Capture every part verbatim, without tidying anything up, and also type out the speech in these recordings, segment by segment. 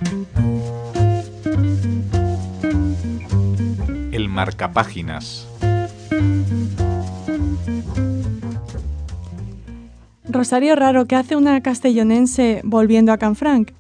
El marcapáginas. Rosario Raro, ¿qué hace una castellonense volviendo a Canfranc?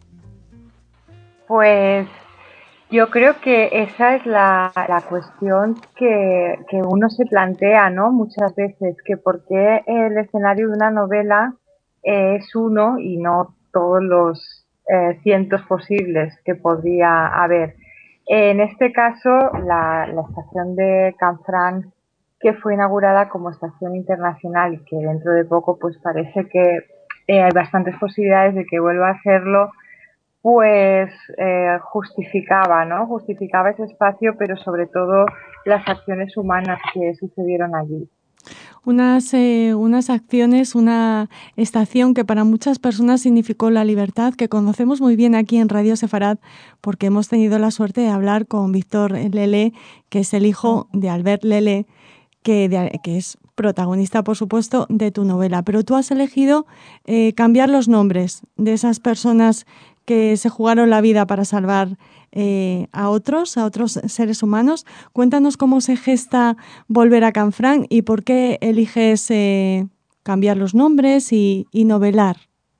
Pues yo creo que esa es la, la cuestión que, que uno se plantea, ¿no? Muchas veces, que por qué el escenario de una novela eh, es uno y no todos los eh, cientos posibles que podría haber. En este caso, la, la estación de Canfranc, que fue inaugurada como estación internacional y que dentro de poco pues parece que eh, hay bastantes posibilidades de que vuelva a serlo, pues eh, justificaba, ¿no? Justificaba ese espacio, pero sobre todo las acciones humanas que sucedieron allí. Unas, eh, unas acciones, una estación que para muchas personas significó la libertad, que conocemos muy bien aquí en Radio Sefarad, porque hemos tenido la suerte de hablar con Víctor Lelé, que es el hijo de Albert Lelé, que, de, que es protagonista, por supuesto, de tu novela. Pero tú has elegido eh, cambiar los nombres de esas personas que se jugaron la vida para salvar eh, a otros, a otros seres humanos. Cuéntanos cómo se gesta volver a Canfranc y por qué eliges eh, cambiar los nombres y, y novelar.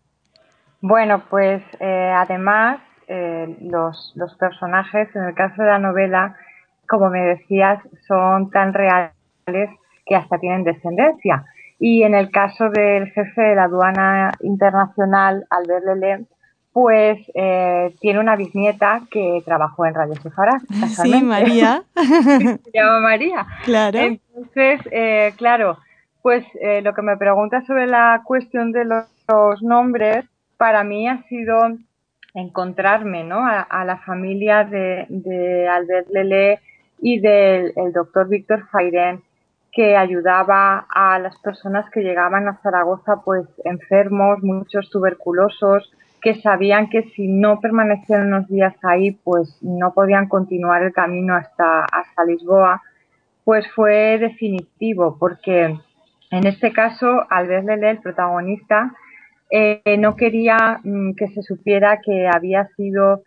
Bueno, pues eh, además eh, los, los personajes, en el caso de la novela, como me decías, son tan reales que hasta tienen descendencia. Y en el caso del jefe de la aduana internacional, Albert Lelé, pues eh, tiene una bisnieta que trabajó en Radio Sefarad, Sí, casualmente. María. Se llama María. Claro. Entonces, eh, claro, pues eh, lo que me preguntas sobre la cuestión de los, los nombres, para mí ha sido encontrarme, ¿no? a, a la familia de, de Albert Lelé y del el doctor Víctor Fairén, que ayudaba a las personas que llegaban a Zaragoza pues enfermos, muchos tuberculosos, que sabían que si no permanecían unos días ahí pues no podían continuar el camino hasta, hasta Lisboa. Pues fue definitivo, porque en este caso Albert Lelé, el protagonista, eh, no quería mm, que se supiera que había sido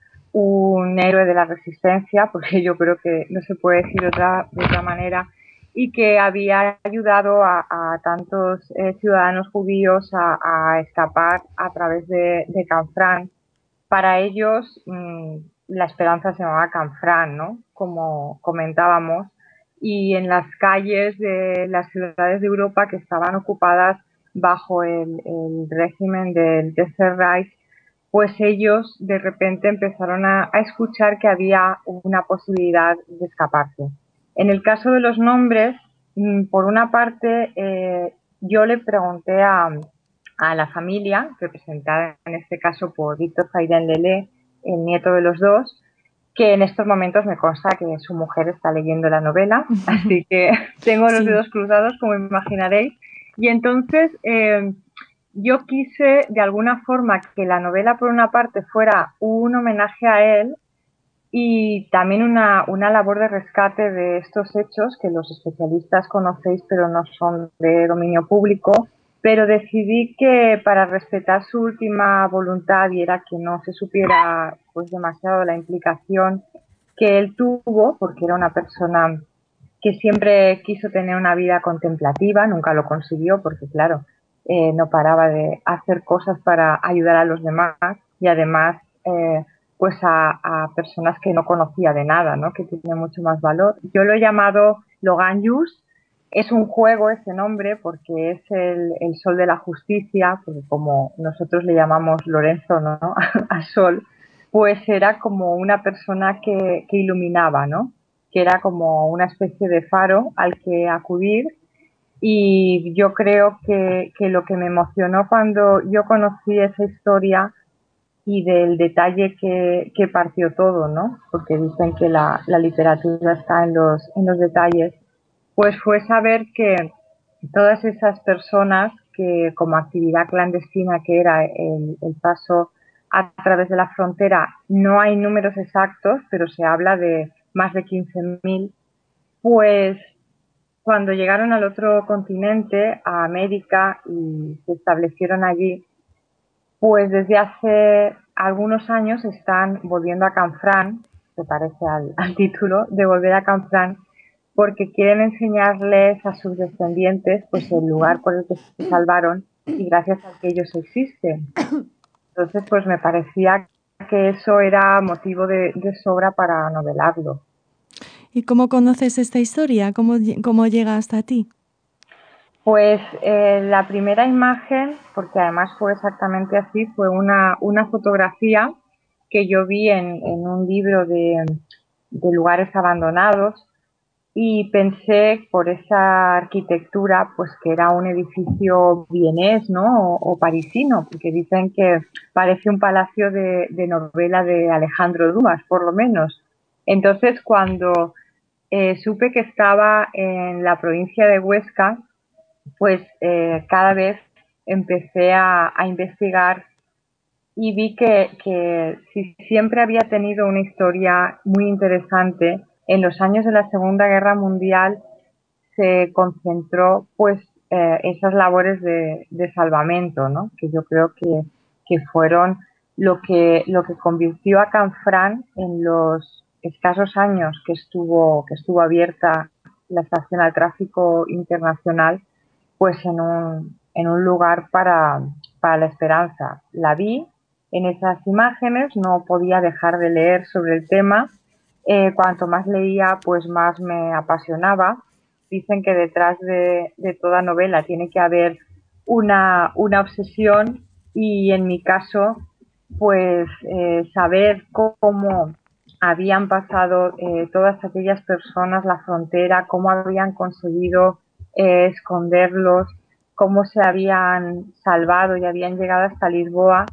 un héroe de la resistencia, porque yo creo que no se puede decir otra, de otra manera, y que había ayudado a, a tantos eh, ciudadanos judíos a, a, escapar a través de, de Canfranc. Para ellos, mmm, la esperanza se llamaba Canfranc, ¿no? Como comentábamos, y en las calles de las ciudades de Europa que estaban ocupadas bajo el, el régimen del Tercer Reich, pues ellos de repente empezaron a, a escuchar que había una posibilidad de escaparse. En el caso de los nombres, por una parte, eh, yo le pregunté a, a la familia, representada en este caso por Víctor Fairén Lelé, el nieto de los dos, que en estos momentos me consta que su mujer está leyendo la novela, así que tengo los Sí. dedos cruzados, como imaginaréis. Y entonces eh, yo quise, de alguna forma, que la novela, por una parte, fuera un homenaje a él y también una, una labor de rescate de estos hechos que los especialistas conocéis, pero no son de dominio público. Pero decidí que para respetar su última voluntad y era que no se supiera pues demasiado la implicación que él tuvo, porque era una persona que siempre quiso tener una vida contemplativa, nunca lo consiguió porque claro, eh, no paraba de hacer cosas para ayudar a los demás y además eh, pues a, a personas que no conocía de nada, ¿no? Que tiene mucho más valor. Yo lo he llamado Logan Yus. Es un juego ese nombre porque es el, el sol de la justicia, porque como nosotros le llamamos Lorenzo, ¿no? A Sol, pues era como una persona que, que iluminaba, ¿no? Que era como una especie de faro al que acudir. Y yo creo que, que lo que me emocionó cuando yo conocí esa historia y del detalle que, que partió todo, ¿no? Porque dicen que la, la literatura está en los, en los detalles, pues fue saber que todas esas personas que como actividad clandestina que era el, el paso a través de la frontera, no hay números exactos, pero se habla de más de quince mil, pues cuando llegaron al otro continente, a América, y se establecieron allí, pues desde hace algunos años están volviendo a Canfranc, se parece al, al título, de volver a Canfranc, porque quieren enseñarles a sus descendientes pues el lugar por el que se salvaron y gracias al que ellos existen. Entonces, pues me parecía que eso era motivo de, de sobra para novelarlo. ¿Y cómo conoces esta historia? ¿Cómo, cómo llega hasta ti? Pues eh, la primera imagen, porque además fue exactamente así, fue una, una fotografía que yo vi en, en un libro de, de lugares abandonados y pensé por esa arquitectura pues que era un edificio vienés, ¿no? O, o parisino, porque dicen que parece un palacio de, de novela de Alejandro Dumas, por lo menos. Entonces cuando eh, supe que estaba en la provincia de Huesca, pues eh, cada vez empecé a, a investigar y vi que, que si siempre había tenido una historia muy interesante, en los años de la Segunda Guerra Mundial se concentró pues eh, esas labores de, de salvamento, ¿no? Que yo creo que, que fueron lo que, lo que convirtió a Canfranc en los escasos años que estuvo, que estuvo abierta la estación al tráfico internacional, pues en un, en un lugar para, para la esperanza. La vi en esas imágenes, no podía dejar de leer sobre el tema. Eh, cuanto más leía, pues más me apasionaba. Dicen que detrás de, de toda novela tiene que haber una, una obsesión y en mi caso, pues eh, saber cómo habían pasado eh, todas aquellas personas la frontera, cómo habían conseguido eh, esconderlos, cómo se habían salvado y habían llegado hasta Lisboa,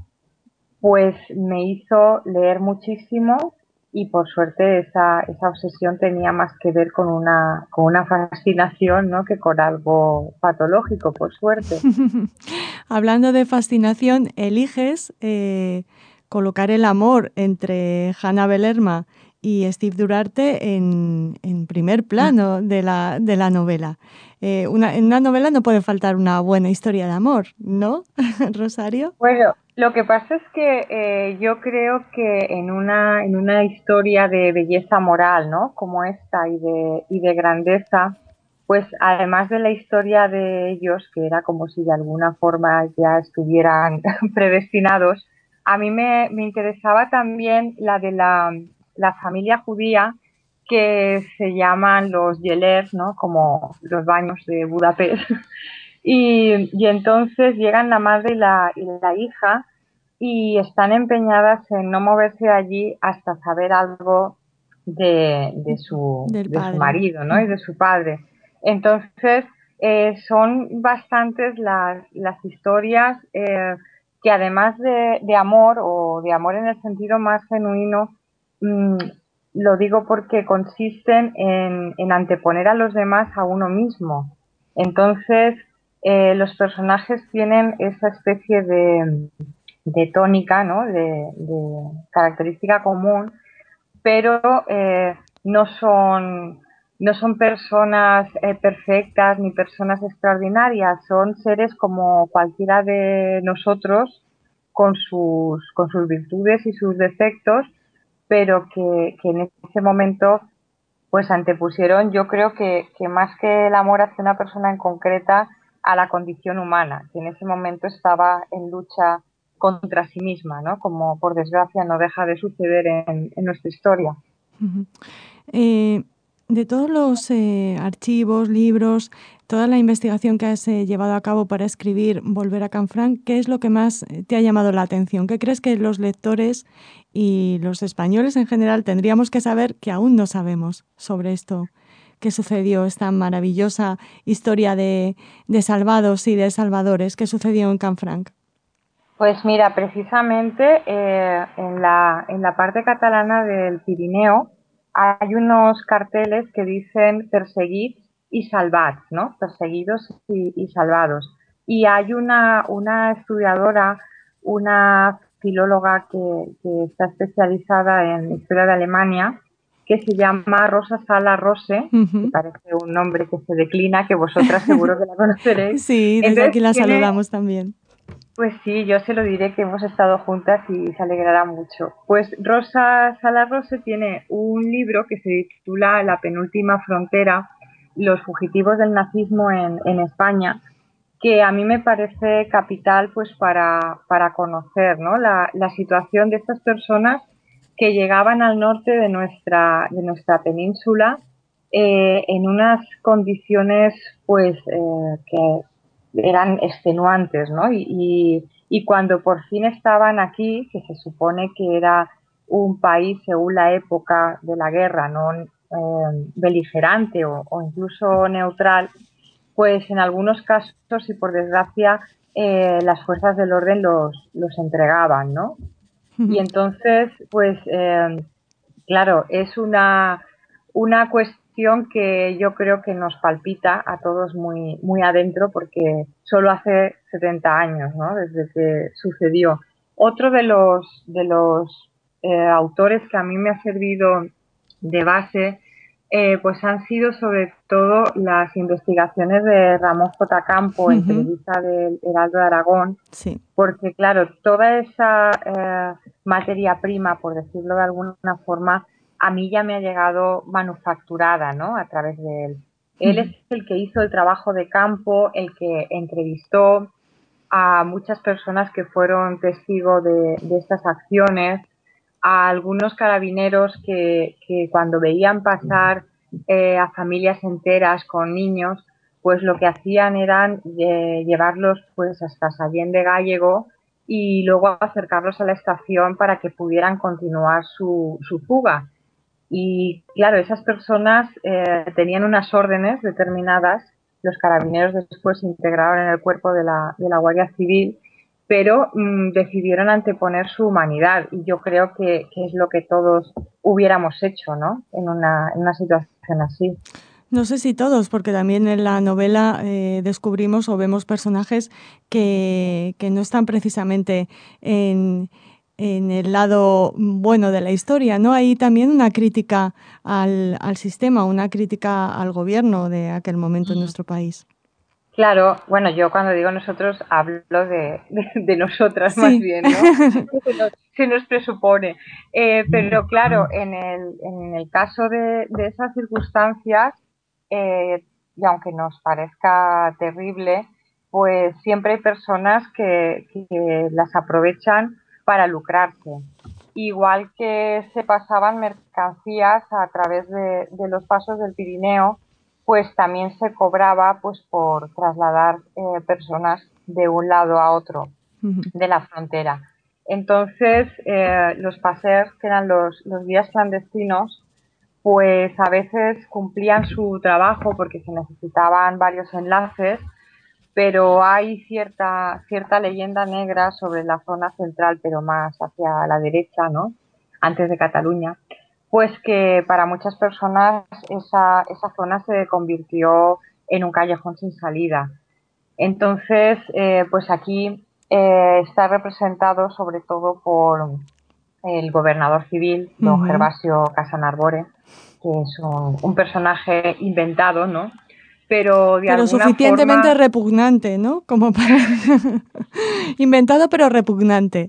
pues me hizo leer muchísimo y por suerte esa, esa obsesión tenía más que ver con una, con una fascinación, ¿no? Que con algo patológico, por suerte. Hablando de fascinación, eliges eh, colocar el amor entre Hanna Belerma y Steve Durarte en, en primer plano de la, de la novela. Eh, una, en una novela no puede faltar una buena historia de amor, ¿no, Rosario? Bueno, lo que pasa es que eh, yo creo que en una, en una historia de belleza moral, ¿no? Como esta y de, y de grandeza, pues además de la historia de ellos, que era como si de alguna forma ya estuvieran predestinados, a mí me, me interesaba también la de la, la familia judía que se llaman los Yelers, ¿no? Como los baños de Budapest. Y, y entonces llegan la madre y la, y la hija y están empeñadas en no moverse de allí hasta saber algo de, de, su, Del de su padre. marido, ¿no? Y de su padre. Entonces, eh, son bastantes las, las historias eh, que además de, de amor o de amor en el sentido más genuino, mmm, lo digo porque consisten en, en anteponer a los demás a uno mismo. Entonces, eh, los personajes tienen esa especie de, de tónica, ¿no? de, de característica común, pero eh, no son no son personas eh, perfectas ni personas extraordinarias, son seres como cualquiera de nosotros con sus, con sus virtudes y sus defectos, pero que, que en ese momento pues antepusieron, yo creo que, que más que el amor hacia una persona en concreta, a la condición humana, que en ese momento estaba en lucha contra sí misma, ¿no? Como por desgracia no deja de suceder en, en nuestra historia. Uh-huh. Eh, de todos los eh, archivos, libros, toda la investigación que has eh, llevado a cabo para escribir Volver a Canfranc, ¿qué es lo que más te ha llamado la atención? ¿Qué crees que los lectores y los españoles en general tendríamos que saber que aún no sabemos sobre esto? ¿Qué sucedió? Esta maravillosa historia de, de salvados y de salvadores. ¿Qué sucedió en Canfranc? Pues mira, precisamente eh, en, la, en la parte catalana del Pirineo hay unos carteles que dicen perseguid y salvad, ¿no? Perseguidos y, y salvados. Y hay una, una estudiadora, una filóloga que, que está especializada en historia de Alemania, que se llama Rosa Sala Rose, Uh-huh. que parece un nombre que se declina, que vosotras seguro que la conoceréis. Sí, desde Entonces aquí la tiene, saludamos también. Pues sí, yo se lo diré que hemos estado juntas y se alegrará mucho. Pues Rosa Salarrose tiene un libro que se titula La penúltima frontera, los fugitivos del nazismo en, en España, que a mí me parece capital pues para, para conocer, ¿no? la, la situación de estas personas que llegaban al norte de nuestra, de nuestra península eh, en unas condiciones pues eh, que eran extenuantes, ¿no? Y, y, y cuando por fin estaban aquí, que se supone que era un país según la época de la guerra, no eh, beligerante o, o incluso neutral, pues en algunos casos y por desgracia eh, las fuerzas del orden los, los entregaban, ¿no? Y entonces, pues eh, claro, es una, una cuestión que yo creo que nos palpita a todos muy, muy adentro porque solo hace setenta años, ¿no? Desde que sucedió. Otro de los, de los eh, autores que a mí me ha servido de base eh, pues han sido sobre todo las investigaciones de Ramón J. Campo, el periodista del Heraldo de Aragón, Sí. porque claro, toda esa eh, materia prima, por decirlo de alguna forma, a mí ya me ha llegado manufacturada, ¿no? A través de él. Él es el que hizo el trabajo de campo, el que entrevistó a muchas personas que fueron testigos de, de estas acciones, a algunos carabineros que, que cuando veían pasar eh, a familias enteras con niños, pues lo que hacían eran eh, llevarlos pues hasta Sallén de Gállego y luego acercarlos a la estación para que pudieran continuar su, su fuga. Y claro, esas personas eh, tenían unas órdenes determinadas, los carabineros después se integraron en el cuerpo de la, de la Guardia Civil, pero mmm, decidieron anteponer su humanidad y yo creo que, que, es lo que todos hubiéramos hecho, ¿no? En una, en una situación así. No sé si todos, porque también en la novela eh, descubrimos o vemos personajes que, que no están precisamente en, en el lado bueno de la historia, ¿no? Hay también una crítica al, al sistema, una crítica al gobierno de aquel momento en nuestro país. Claro, bueno, yo cuando digo nosotros hablo de, de, de nosotras más Sí. bien, ¿no? Se nos, se nos presupone. Eh, pero claro, en el, en el caso de, de esas circunstancias, eh, y aunque nos parezca terrible, pues siempre hay personas que, que las aprovechan para lucrarse. Igual que se pasaban mercancías a través de, de los pasos del Pirineo, pues también se cobraba pues por trasladar eh, personas de un lado a otro Uh-huh. de la frontera. Entonces, eh, los pasers, que eran los, los guías clandestinos, pues a veces cumplían su trabajo porque se necesitaban varios enlaces, pero hay cierta, cierta leyenda negra sobre la zona central, pero más hacia la derecha, ¿no? Antes de Cataluña, pues que para muchas personas esa, esa zona se convirtió en un callejón sin salida. Entonces, eh, pues aquí eh, está representado sobre todo por el gobernador civil, don Uh-huh. Gervasio Casanarbore, que es un, un personaje inventado, ¿no? Pero de Pero alguna suficientemente forma repugnante, ¿no? Como para... Inventado pero repugnante.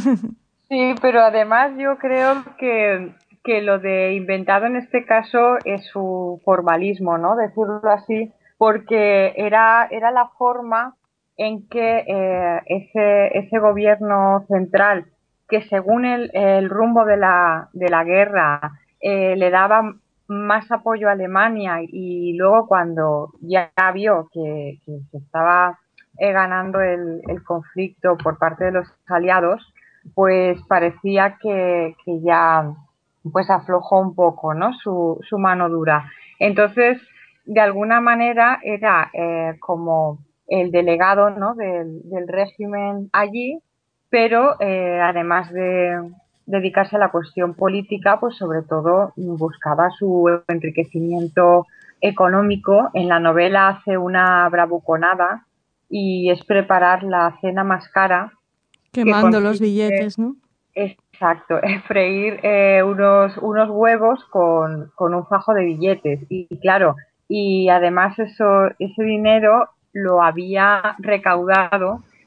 sí, pero además yo creo que, que lo de inventado en este caso es su formalismo, ¿no? Decirlo así, porque era, era la forma en que eh, ese, ese gobierno central, que según el, el rumbo de la, de la guerra eh, le daba más apoyo a Alemania y luego cuando ya vio que, que se estaba eh, ganando el, el conflicto por parte de los aliados, pues parecía que, que ya pues aflojó un poco, ¿no? Su, su mano dura. Entonces, de alguna manera era eh, como el delegado, ¿no? del, del régimen allí, pero eh, además de dedicarse a la cuestión política, pues sobre todo buscaba su enriquecimiento económico. En la novela hace una bravuconada y es preparar la cena más cara, que Quemando los consiste, billetes, ¿no? exacto, en freír eh, unos, unos huevos con, con un fajo de billetes. Y, y claro, y además eso, ese dinero lo había recaudado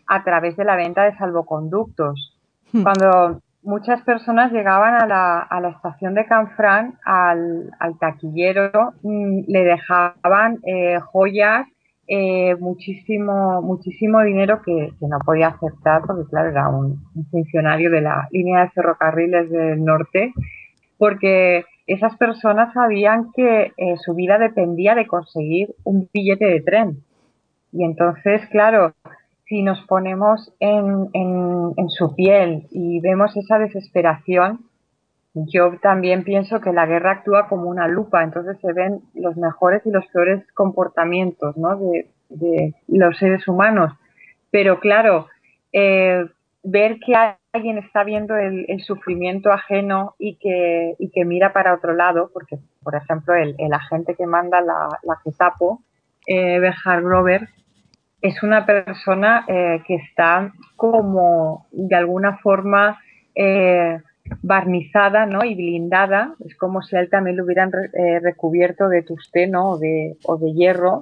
a través de la venta de salvoconductos. Hmm. Cuando muchas personas llegaban a la, a la estación de Canfranc, al, al taquillero, mmm, le dejaban eh, joyas, eh, muchísimo, muchísimo dinero que, que no podía aceptar porque, claro, era un, un funcionario de la línea de ferrocarriles del norte, porque esas personas sabían que eh, su vida dependía de conseguir un billete de tren. Y entonces, claro, si nos ponemos en, en, en su piel y vemos esa desesperación, yo también pienso que la guerra actúa como una lupa, entonces se ven los mejores y los peores comportamientos, ¿no?, de, de los seres humanos. Pero claro, eh, ver que alguien está viendo el, el sufrimiento ajeno y que, y que mira para otro lado, porque, por ejemplo, el, el agente que manda la, la Gestapo, eh, Bernhard Grover, es una persona eh, que está como de alguna forma eh, barnizada, ¿no?, y blindada. Es como si a él también lo hubieran re, eh, recubierto de tungsteno o de, o de hierro,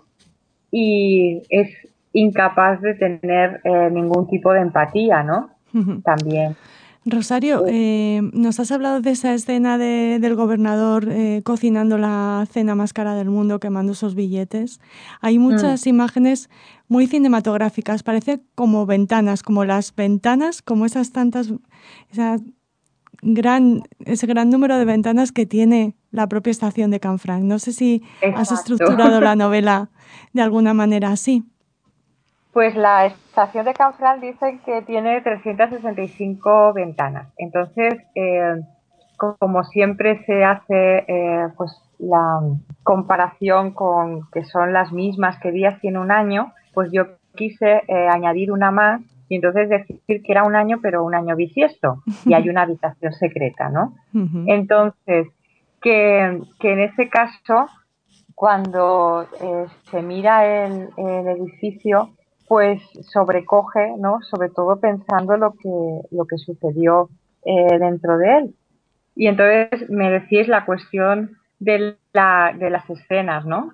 y es incapaz de tener eh, ningún tipo de empatía, ¿no? Uh-huh. También. Rosario, eh, nos has hablado de esa escena de, del gobernador eh, cocinando la cena más cara del mundo, quemando esos billetes. Hay muchas mm. imágenes muy cinematográficas, parece como ventanas, como las ventanas, como esas tantas, esa gran, ese gran número de ventanas que tiene la propia estación de Canfranc. No sé si Exacto. Has estructurado la novela de alguna manera así. Pues la estación de Canfranc dicen que tiene trescientas sesenta y cinco ventanas. Entonces, eh, como siempre se hace eh, pues la comparación con que son las mismas que días tiene un año, pues yo quise eh, añadir una más y entonces decir que era un año, pero un año bisiesto, y hay una habitación secreta, ¿no? Uh-huh. Entonces, que, que en ese caso, cuando eh, se mira el, el edificio, pues sobrecoge, ¿no?, sobre todo pensando lo que, lo que sucedió eh, dentro de él. Y entonces me decís la cuestión de, la, de las escenas, ¿no?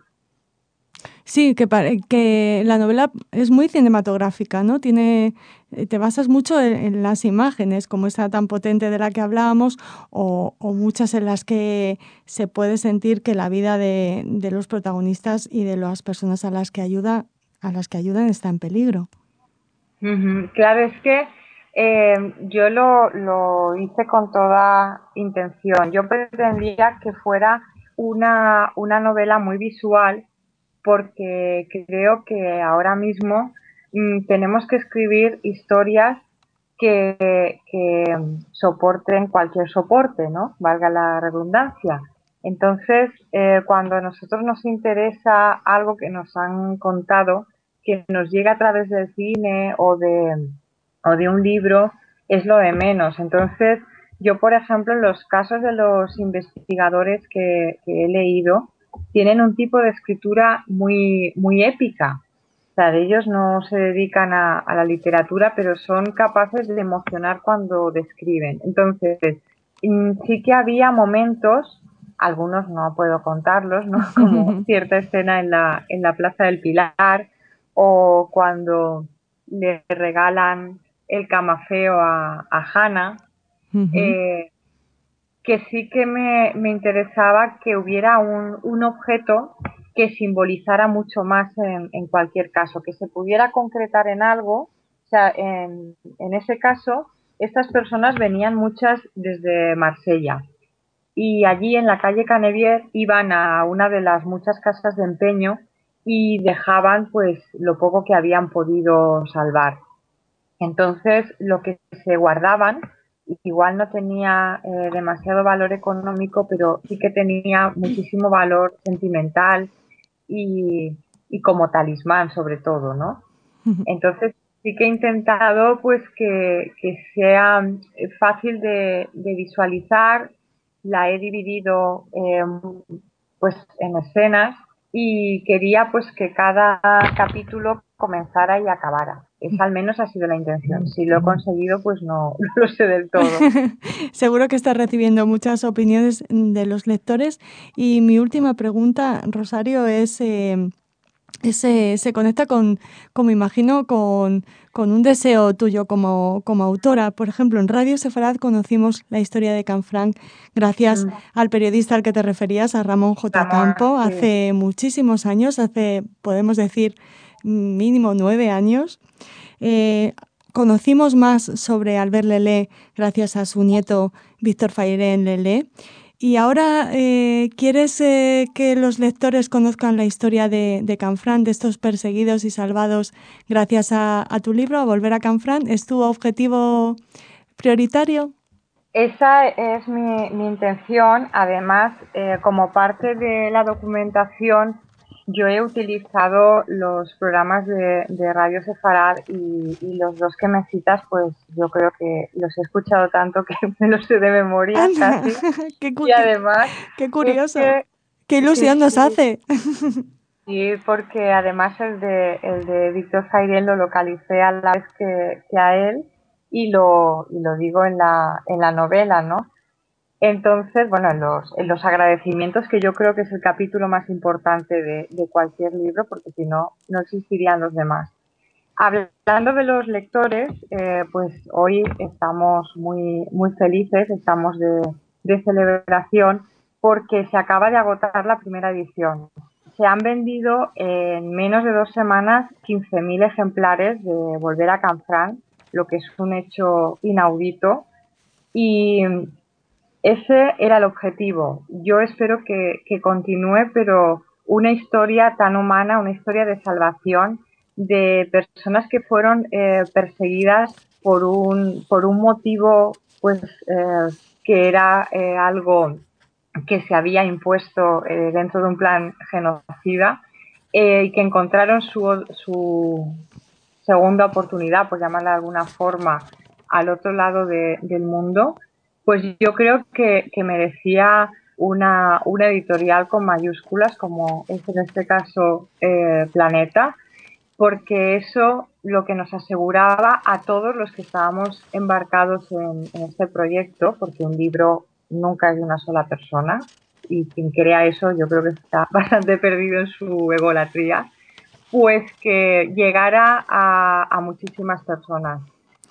Sí, que, que la novela es muy cinematográfica, ¿no? Tiene, te basas mucho en, en las imágenes, como esa tan potente de la que hablábamos, o, o muchas en las que se puede sentir que la vida de, de los protagonistas y de las personas a las que ayuda, a las que ayudan está en peligro. Uh-huh. Claro, es que eh, yo lo, lo hice con toda intención. Yo pretendía que fuera una, una novela muy visual, porque creo que ahora mismo mmm, tenemos que escribir historias que, que soporten cualquier soporte, ¿no?, valga la redundancia. Entonces, eh, cuando a nosotros nos interesa algo que nos han contado, que nos llega a través del cine o de, o de un libro, es lo de menos. Entonces, yo, por ejemplo, en los casos de los investigadores que, que he leído, tienen un tipo de escritura muy, muy épica. O sea, ellos no se dedican a, a la literatura, pero son capaces de emocionar cuando describen. Entonces, sí que había momentos, algunos no puedo contarlos, ¿no?, como cierta escena en la, en la Plaza del Pilar, o cuando le regalan el camafeo a, a Hannah, uh-huh. eh, que sí que me, me interesaba que hubiera un, un objeto que simbolizara mucho más en, en cualquier caso, que se pudiera concretar en algo. O sea, en, en ese caso, estas personas venían muchas desde Marsella, y allí en la calle Canevier iban a una de las muchas casas de empeño y dejaban pues lo poco que habían podido salvar. Entonces, lo que se guardaban igual no tenía eh, demasiado valor económico, pero sí que tenía muchísimo valor sentimental y, y como talismán, sobre todo, ¿no? Entonces, sí que he intentado pues que, que sea fácil de, de visualizar. La he dividido eh, pues en escenas, y quería pues que cada capítulo comenzara y acabara. Esa al menos ha sido la intención. Si lo he conseguido, pues no, no lo sé del todo. Seguro que estás recibiendo muchas opiniones de los lectores. Y mi última pregunta, Rosario, es eh, ese, se conecta con, como imagino, con, con un deseo tuyo como, como autora. Por ejemplo, en Radio Sefarad conocimos la historia de Canfranc gracias mm. al periodista al que te referías, a Ramón J. Campo, sí. hace muchísimos años, hace, podemos decir, mínimo nueve años. Eh, conocimos más sobre Albert Lelé gracias a su nieto Víctor Fayren Lelé. Y ahora, eh, ¿quieres eh, que los lectores conozcan la historia de, de Canfranc, de estos perseguidos y salvados gracias a, a tu libro, a Volver a Canfranc? ¿Es tu objetivo prioritario? Esa es mi, mi intención. Además, eh, como parte de la documentación, yo he utilizado los programas de, de Radio Sefarad y, y los dos que me citas, pues yo creo que los he escuchado tanto que me los sé de memoria casi. qué y además, qué curioso, es que, qué ilusión sí, nos sí, hace. Sí, porque además el de, el de Víctor Fayren lo localicé a la vez que, que a él y lo, y lo digo en la, en la novela, ¿no? Entonces, bueno, en los, en los agradecimientos, que yo creo que es el capítulo más importante de, de cualquier libro, porque si no, no existirían los demás. Hablando de los lectores, eh, pues hoy estamos muy, muy felices, estamos de, de celebración, porque se acaba de agotar la primera edición. Se han vendido en menos de dos semanas quince mil ejemplares de Volver a Canfranc, lo que es un hecho inaudito. Y ese era el objetivo. Yo espero que, que continúe, pero una historia tan humana, una historia de salvación de personas que fueron eh, perseguidas por un, por un motivo pues eh, que era eh, algo que se había impuesto eh, dentro de un plan genocida eh, y que encontraron su, su segunda oportunidad, por llamarla de alguna forma, al otro lado de, del mundo. Pues yo creo que, que merecía una, una editorial con mayúsculas, como es en este caso eh, Planeta, porque eso lo que nos aseguraba a todos los que estábamos embarcados en, en este proyecto, porque un libro nunca es de una sola persona, y quien crea eso yo creo que está bastante perdido en su egolatría, pues que llegara a, a muchísimas personas.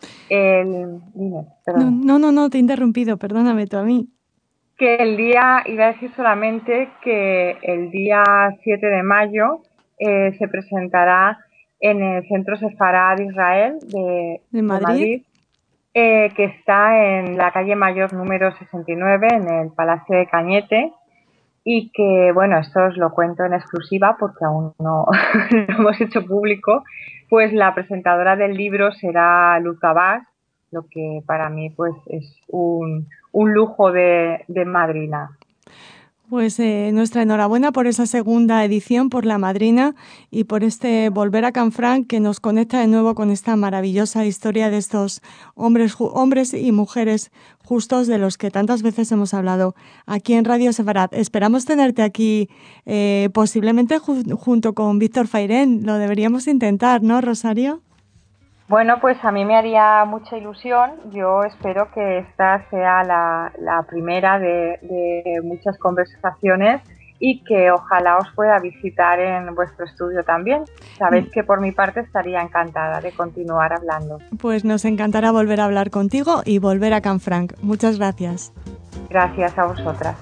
El, dime, no, no, no, no, te he interrumpido, perdóname tú a mí. Que el día, iba a decir solamente que el día siete de mayo eh, se presentará en el Centro Sefarad Israel de, ¿De Madrid? de Madrid eh, que está en la calle Mayor número sesenta y nueve, en el Palacio de Cañete, y que, bueno, esto os lo cuento en exclusiva porque aún no lo hemos hecho público, pues la presentadora del libro será Luz Abbas, lo que para mí pues es un, un lujo de, de madrina. Pues eh, nuestra enhorabuena por esa segunda edición, por la madrina y por este Volver a Canfranc que nos conecta de nuevo con esta maravillosa historia de estos hombres, hombres y mujeres justos de los que tantas veces hemos hablado aquí en Radio Sefarad. Esperamos tenerte aquí eh, posiblemente ju- junto con Víctor Fayren. Lo deberíamos intentar, ¿no, Rosario? Bueno, pues a mí me haría mucha ilusión. Yo espero que esta sea la, la primera de, de muchas conversaciones y que ojalá os pueda visitar en vuestro estudio también. Sabéis que por mi parte estaría encantada de continuar hablando. Pues nos encantará volver a hablar contigo y volver a Canfranc. Muchas gracias. Gracias a vosotras.